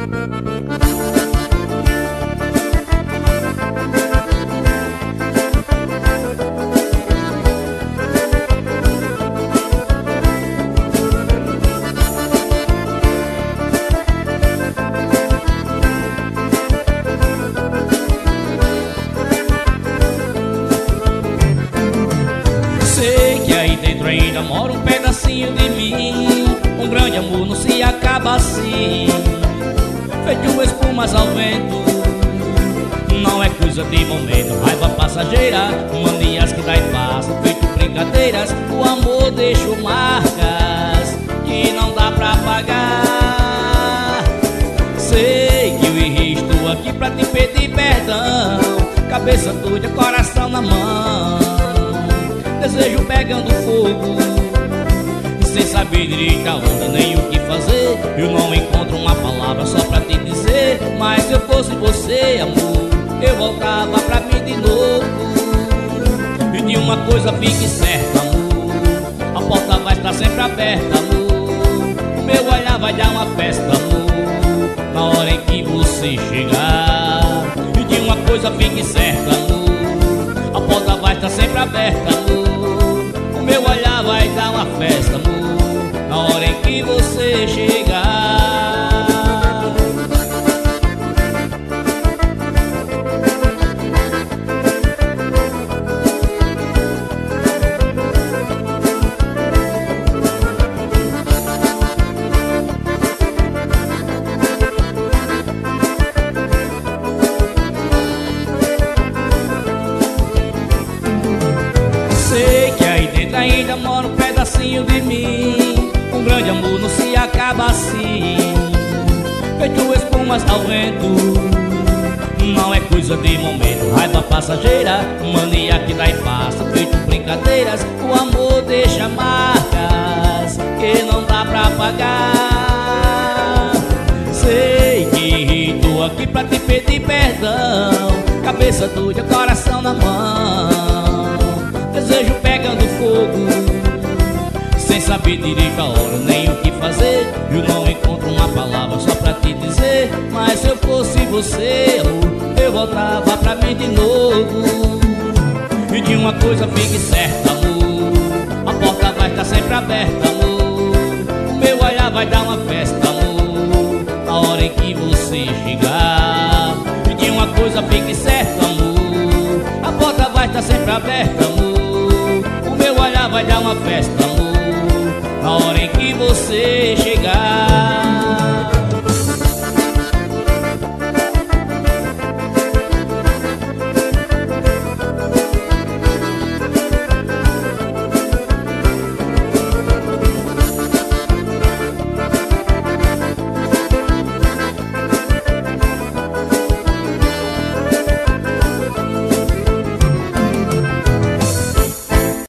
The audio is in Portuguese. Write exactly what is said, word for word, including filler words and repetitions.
Ainda mora um pedacinho de mim. Um grande amor não se acaba assim, feito espumas ao vento. Não é coisa de momento, raiva passageira, manias que dá e passa, feito brincadeiras. O amor deixou marcas que não dá pra apagar. Sei que eu errei, estou aqui pra te pedir perdão. Cabeça doida, coração na mão, desejo pegando fogo, sem saber direito a onda nem o que fazer. Eu não encontro uma palavra só pra te dizer, mas se eu fosse você, amor, eu voltava pra mim de novo. E de uma coisa fique certa, amor, a porta vai estar sempre aberta, amor. O meu olhar vai dar uma festa, amor, na hora em que você chegar. E de uma coisa fique certa, amor, a porta vai estar sempre aberta, amor. O meu olhar vai dar uma festa, amor, na hora em que você chegar. Sei que aí dentro ainda mora um pedacinho de mim. Um grande amor não se acaba assim, feito espumas ao vento. Não é coisa de momento, raiva passageira, mania que dá e passa, feito brincadeiras. O amor deixa marcas que não dá pra apagar. Sei que tô aqui pra te pedir perdão. Cabeça doida, coração na mão, desejo pegando fogo, sem saber direito a hora nem o que fazer. Eu não encontro uma palavra só pra te dizer, mas se eu fosse você, eu voltava pra mim de novo. E de uma coisa fique certa,